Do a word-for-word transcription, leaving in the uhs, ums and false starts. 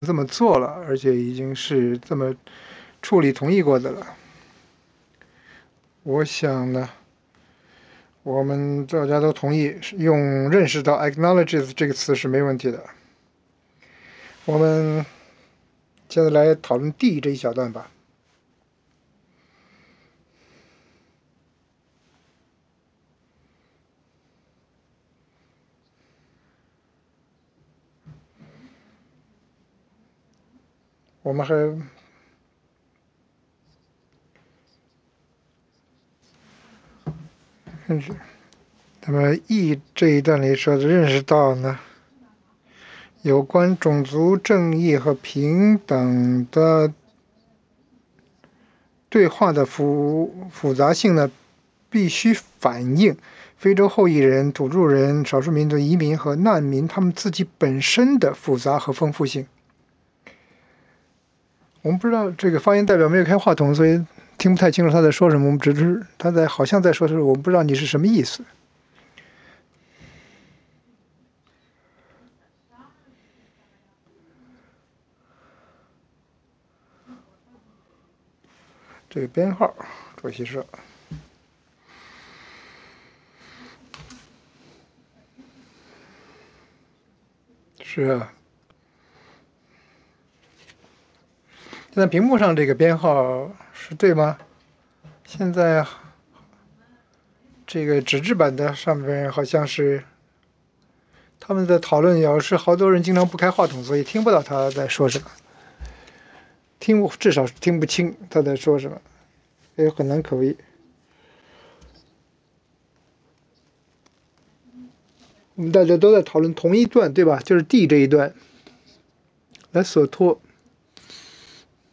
这么做了，而且已经是这么处理同意过的了。我想呢，我们大家都同意用认识到 acknowledges 这个词是没问题的。我们现在来讨论 D 这一小段吧。我们还嗯，那么 E 这一段里说的认识到呢，有关种族正义和平等的对话的复复杂性呢，必须反映非洲后裔人、土著人、少数民族移民和难民他们自己本身的复杂和丰富性。我们不知道这个发言代表没有开话筒，所以听不太清楚他在说什么。我们只是他在好像在说的时候，我们不知道你是什么意思。这个编号，主席说。是啊，现在屏幕上这个编号是对吗？现在这个纸质版的上面好像是他们的讨论，也是好多人经常不开话筒，所以听不到他在说什么，听至少是听不清他在说什么，也很难可谓。我们大家都在讨论同一段，对吧？就是 D 这一段，来索托。